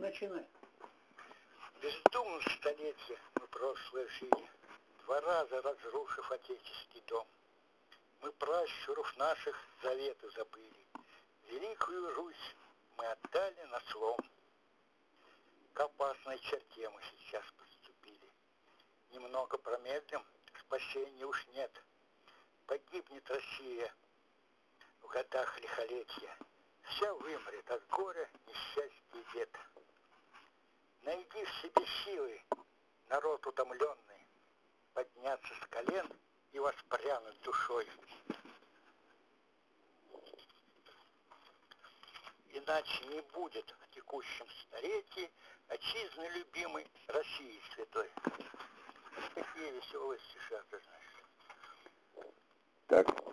начинай. Бездумно столетия мы прошлое жили, 2 раза разрушив отеческий дом. Мы пращуров наших заветы забыли, Великую Русь мы отдали на слом. К опасной черте мы сейчас подступили. Немного промедлим, спасения уж нет. Погибнет Россия в годах лихолетия. Вся вымрет от горя, несчастья и бед. Найди в себе силы, народ утомленный, подняться с колен и воспрянуть душой. Иначе не будет в текущем столетии отчизны любимой России святой. Такие веселые стиши, ты знаешь. Так.